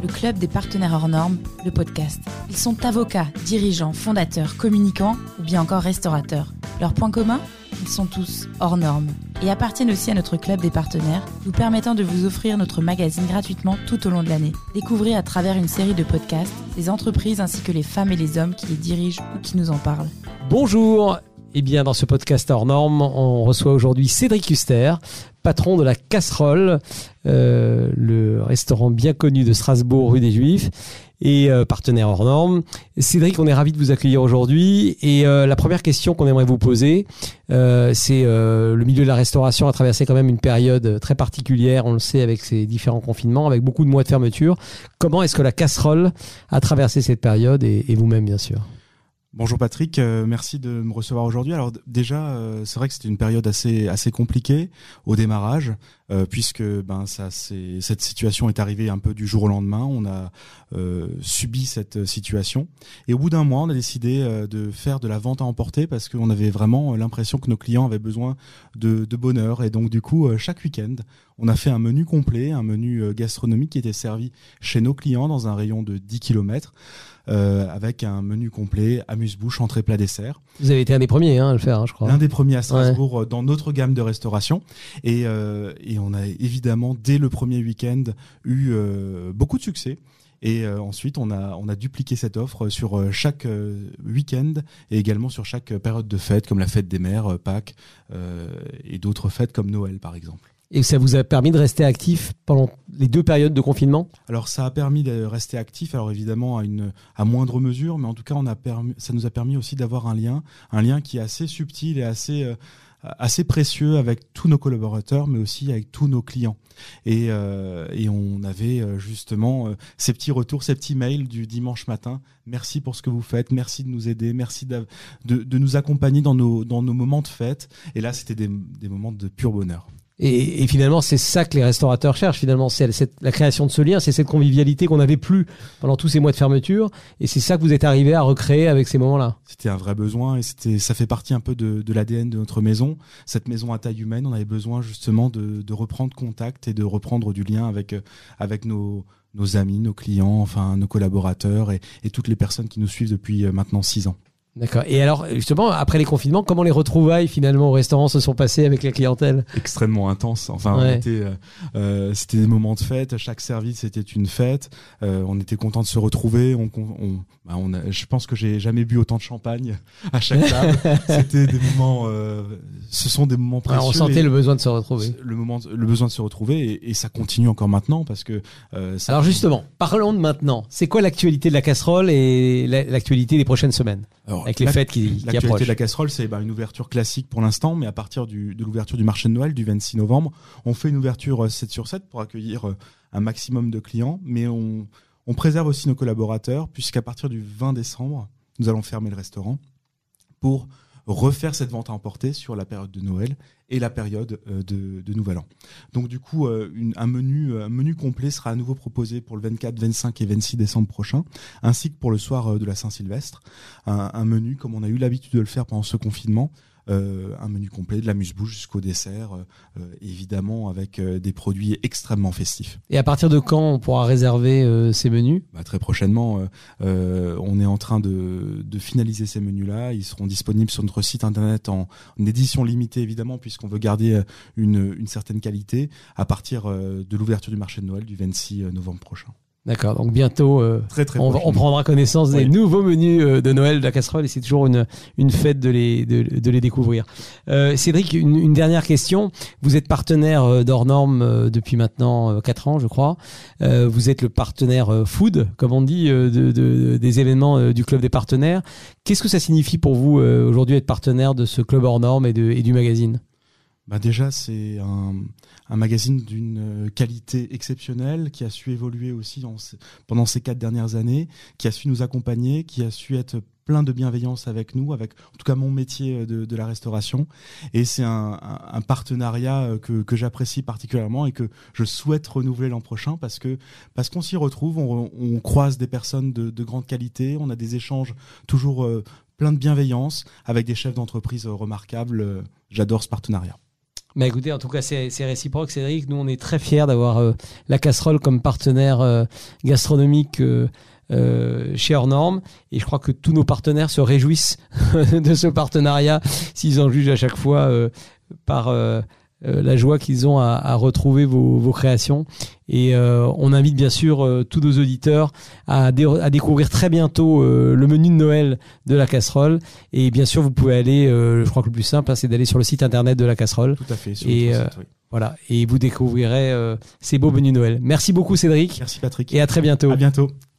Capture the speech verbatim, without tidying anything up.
le club des partenaires hors normes, le podcast. Ils sont avocats, dirigeants, fondateurs, communicants ou bien encore restaurateurs. Leur point commun ? Ils sont tous hors normes et appartiennent aussi à notre club des partenaires, nous permettant de vous offrir notre magazine gratuitement tout au long de l'année. Découvrez à travers une série de podcasts les entreprises ainsi que les femmes et les hommes qui les dirigent ou qui nous en parlent. Bonjour. Eh bien, dans ce podcast hors norme, on reçoit aujourd'hui Cédric Huster, patron de la Casserole, euh, le restaurant bien connu de Strasbourg, rue des Juifs, et euh, partenaire hors norme. Cédric, on est ravi de vous accueillir aujourd'hui. Et euh, la première question qu'on aimerait vous poser, euh, c'est euh, le milieu de la restauration a traversé quand même une période très particulière, on le sait, avec ces différents confinements, avec beaucoup de mois de fermeture. Comment est-ce que la Casserole a traversé cette période et, et vous-même, bien sûr ? Bonjour Patrick, euh, merci de me recevoir aujourd'hui. Alors d- déjà, euh, c'est vrai que c'était une période assez assez compliquée au démarrage, euh, puisque ben ça c'est cette situation est arrivée un peu du jour au lendemain. On a euh, subi cette situation et au bout d'un mois, on a décidé euh, de faire de la vente à emporter parce qu'on avait vraiment l'impression que nos clients avaient besoin de, de bonheur et donc du coup euh, chaque week-end, on a fait un menu complet, un menu euh, gastronomique qui était servi chez nos clients dans un rayon de dix kilomètres. Euh, avec un menu complet, amuse-bouche, entrée, plat, dessert. Vous avez été un des premiers hein, à le faire, hein, je crois. L'un des premiers à Strasbourg ouais. dans notre gamme de restauration. Et, euh, et on a évidemment, dès le premier week-end, eu euh, beaucoup de succès. Et euh, ensuite, on a, on a dupliqué cette offre sur euh, chaque euh, week-end et également sur chaque période de fête, comme la fête des mères, euh, Pâques euh, et d'autres fêtes comme Noël, par exemple. Et ça vous a permis de rester actif pendant les deux périodes de confinement ? Alors ça a permis de rester actif, alors évidemment à une à moindre mesure, mais en tout cas on a permis, ça nous a permis aussi d'avoir un lien, un lien qui est assez subtil et assez euh, assez précieux avec tous nos collaborateurs, mais aussi avec tous nos clients. Et euh, et on avait euh, justement euh, ces petits retours, ces petits mails du dimanche matin. Merci pour ce que vous faites, merci de nous aider, merci de de, de nous accompagner dans nos dans nos moments de fête. Et là c'était des des moments de pur bonheur. Et, et finalement, c'est ça que les restaurateurs cherchent. Finalement, c'est cette, la création de ce lien, c'est cette convivialité qu'on n'avait plus pendant tous ces mois de fermeture. Et c'est ça que vous êtes arrivé à recréer avec ces moments-là. C'était un vrai besoin et c'était, ça fait partie un peu de, de l'A D N de notre maison. Cette maison à taille humaine, on avait besoin justement de, de reprendre contact et de reprendre du lien avec, avec nos, nos amis, nos clients, enfin nos collaborateurs et, et toutes les personnes qui nous suivent depuis maintenant six ans. D'accord. Et alors, justement, après les confinements, comment les retrouvailles finalement au restaurant se sont passées avec la clientèle ? Extrêmement intense. Enfin, ouais. on était, euh, euh, c'était des moments de fête. Chaque service était une fête. Euh, on était content de se retrouver. On, on, bah, on a, je pense que j'ai jamais bu autant de champagne à chaque table. C'était des moments. Euh, ce sont des moments précieux. Alors, on sentait le besoin de se retrouver. Le moment, le besoin de se retrouver, et, et ça continue encore maintenant parce que. Euh, ça alors justement, parlons de maintenant. C'est quoi l'actualité de la Casserole et l'actualité des prochaines semaines ? Alors, avec les la, fêtes qui, qui l'actualité approchent. de la Casserole, c'est bah, une ouverture classique pour l'instant, mais à partir du, de l'ouverture du marché de Noël du vingt-six novembre, on fait une ouverture sept sur sept pour accueillir un maximum de clients, mais on, on préserve aussi nos collaborateurs, puisqu'à partir du vingt décembre, nous allons fermer le restaurant pour refaire cette vente à emporter sur la période de Noël et la période de, de Nouvel An. Donc du coup, une, un, menu, un menu complet sera à nouveau proposé pour le vingt-quatre, vingt-cinq et vingt-six décembre prochain, ainsi que pour le soir de la Saint-Sylvestre. Un, un menu comme on a eu l'habitude de le faire pendant ce confinement, euh, un menu complet, de l'amuse-bouche jusqu'au dessert, euh, évidemment avec euh, des produits extrêmement festifs. Et à partir de quand on pourra réserver euh, ces menus ? Bah, très prochainement, euh, euh, on est en train de, de finaliser ces menus-là. Ils seront disponibles sur notre site internet en, en édition limitée, évidemment, puisqu'on veut garder une, une certaine qualité à partir euh, de l'ouverture du marché de Noël du vingt-six novembre prochain. D'accord, donc bientôt, euh, très, très on, va, on prendra connaissance des oui. nouveaux menus euh, de Noël de la Casserole et c'est toujours une, une fête de les, de, de les découvrir. Euh, Cédric, une, une dernière question. Vous êtes partenaire d'Hors Normes euh, depuis maintenant euh, quatre ans, je crois. Euh, vous êtes le partenaire euh, food, comme on dit, euh, de, de, des événements euh, du club des partenaires. Qu'est-ce que ça signifie pour vous euh, aujourd'hui être partenaire de ce club Hors Normes et, de, et du magazine ? Bah déjà, c'est un, un magazine d'une qualité exceptionnelle qui a su évoluer aussi en, pendant ces quatre dernières années, qui a su nous accompagner, qui a su être plein de bienveillance avec nous, avec en tout cas mon métier de, de la restauration. Et c'est un, un, un partenariat que, que j'apprécie particulièrement et que je souhaite renouveler l'an prochain parce que parce qu'on s'y retrouve, on, on croise des personnes de, de grande qualité, on a des échanges toujours euh, plein de bienveillance avec des chefs d'entreprise remarquables. J'adore ce partenariat. Bah écoutez, en tout cas, c'est, c'est réciproque, Cédric. Nous, on est très fiers d'avoir euh, la casserole comme partenaire euh, gastronomique euh, euh, chez Hors Normes. Et je crois que tous nos partenaires se réjouissent de ce partenariat s'ils en jugent à chaque fois euh, par euh, euh, la joie qu'ils ont à, à retrouver vos, vos créations. Et euh, on invite bien sûr euh, tous nos auditeurs à, dé- à découvrir très bientôt euh, le menu de Noël de la casserole. Et bien sûr, vous pouvez aller, euh, je crois que le plus simple, hein, c'est d'aller sur le site internet de la casserole. Tout à fait. Sur Et notre euh, site, oui. voilà, et vous découvrirez euh, ces beaux menus Noël. Merci beaucoup Cédric. Merci Patrick. Et à très bientôt. À bientôt.